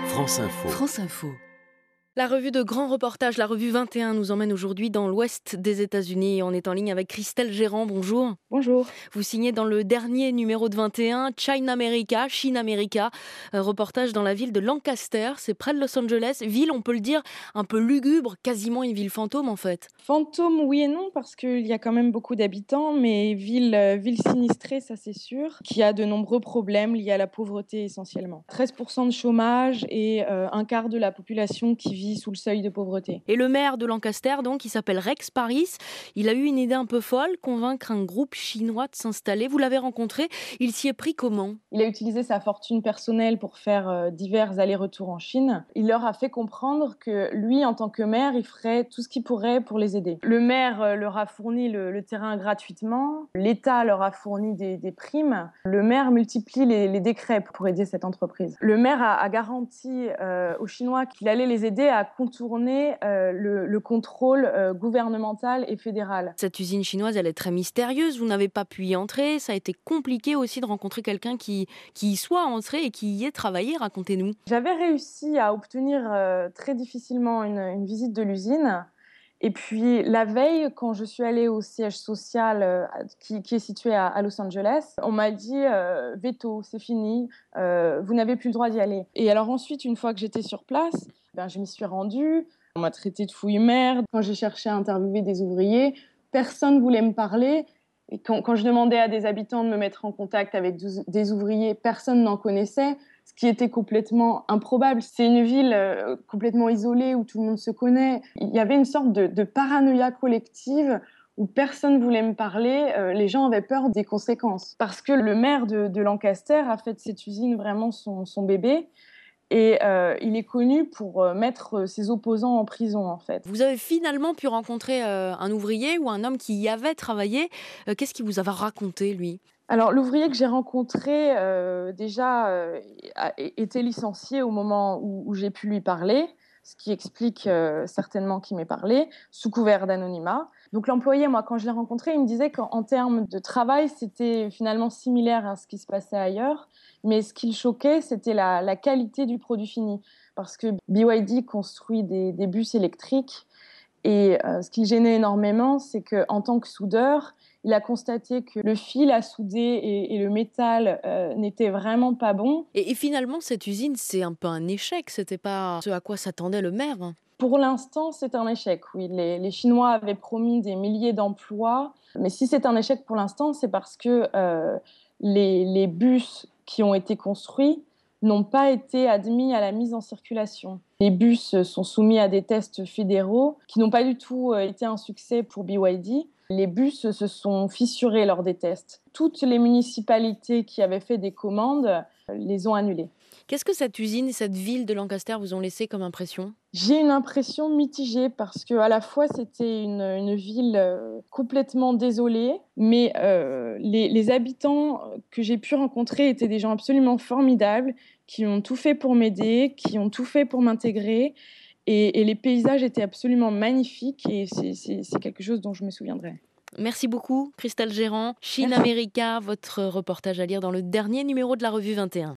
France Info. France Info. La revue de grands reportages, la revue 21, nous emmène aujourd'hui dans l'ouest des États-Unis. On est en ligne avec Christelle Gérand. Bonjour. Bonjour. Vous signez dans le dernier numéro de 21, Chine America, un reportage dans la ville de Lancaster, c'est près de Los Angeles, ville, on peut le dire, un peu lugubre, quasiment une ville fantôme en fait. Fantôme, oui et non, parce qu'il y a quand même beaucoup d'habitants, mais ville sinistrée, ça c'est sûr, qui a de nombreux problèmes liés à la pauvreté essentiellement. 13% de chômage et un quart de la population qui vit sous le seuil de pauvreté. Et le maire de Lancaster, donc, il s'appelle Rex Paris, il a eu une idée un peu folle, convaincre un groupe chinois de s'installer. Vous l'avez rencontré, il s'y est pris comment ? Il a utilisé sa fortune personnelle pour faire divers allers-retours en Chine. Il leur a fait comprendre que lui, en tant que maire, il ferait tout ce qu'il pourrait pour les aider. Le maire leur a fourni le terrain gratuitement, l'État leur a fourni des primes. Le maire multiplie les décrets pour aider cette entreprise. Le maire a garanti aux Chinois qu'il allait les aider à contourner le contrôle gouvernemental et fédéral. Cette usine chinoise, elle est très mystérieuse, vous n'avez pas pu y entrer, ça a été compliqué aussi de rencontrer quelqu'un qui y soit entré et qui y ait travaillé, racontez-nous. J'avais réussi à obtenir très difficilement une visite de l'usine. Et puis la veille, quand je suis allée au siège social qui est situé à Los Angeles, on m'a dit veto, c'est fini, vous n'avez plus le droit d'y aller. Et alors ensuite, une fois que j'étais sur place, je m'y suis rendue. On m'a traité de fouille-merde. Quand j'ai cherché à interviewer des ouvriers, personne ne voulait me parler. Et quand je demandais à des habitants de me mettre en contact avec des ouvriers, personne n'en connaissait, ce qui était complètement improbable. C'est une ville complètement isolée où tout le monde se connaît. Il y avait une sorte de paranoïa collective où personne ne voulait me parler. Les gens avaient peur des conséquences. Parce que le maire de Lancaster a fait de cette usine vraiment son bébé. Et il est connu pour mettre ses opposants en prison, en fait. Vous avez finalement pu rencontrer un ouvrier ou un homme qui y avait travaillé. Qu'est-ce qu'il vous avait raconté, lui ? Alors, l'ouvrier que j'ai rencontré, était licencié au moment où j'ai pu lui parler, ce qui explique certainement qu'il m'ait parlé, sous couvert d'anonymat. Donc l'employé, moi, quand je l'ai rencontré, il me disait qu'en termes de travail, c'était finalement similaire à ce qui se passait ailleurs. Mais ce qui le choquait, c'était la qualité du produit fini. Parce que BYD construit des bus électriques. Et ce qui le gênait énormément, c'est qu'en tant que soudeur, il a constaté que le fil à souder et le métal n'étaient vraiment pas bons. Et finalement, cette usine, c'est un peu un échec. C'était pas ce à quoi s'attendait le maire. Pour l'instant, c'est un échec, oui. Les Chinois avaient promis des milliers d'emplois. Mais si c'est un échec pour l'instant, c'est parce que les bus qui ont été construits n'ont pas été admis à la mise en circulation. Les bus sont soumis à des tests fédéraux qui n'ont pas du tout été un succès pour BYD. Les bus se sont fissurés lors des tests. Toutes les municipalités qui avaient fait des commandes les ont annulées. Qu'est-ce que cette usine et cette ville de Lancaster vous ont laissé comme impression ? J'ai une impression mitigée parce qu'à la fois c'était une ville complètement désolée, mais les habitants que j'ai pu rencontrer étaient des gens absolument formidables, qui ont tout fait pour m'aider, qui ont tout fait pour m'intégrer, et les paysages étaient absolument magnifiques, et c'est quelque chose dont je me souviendrai. Merci beaucoup, Christelle Gérand. Chine America, votre reportage à lire dans le dernier numéro de la revue 21.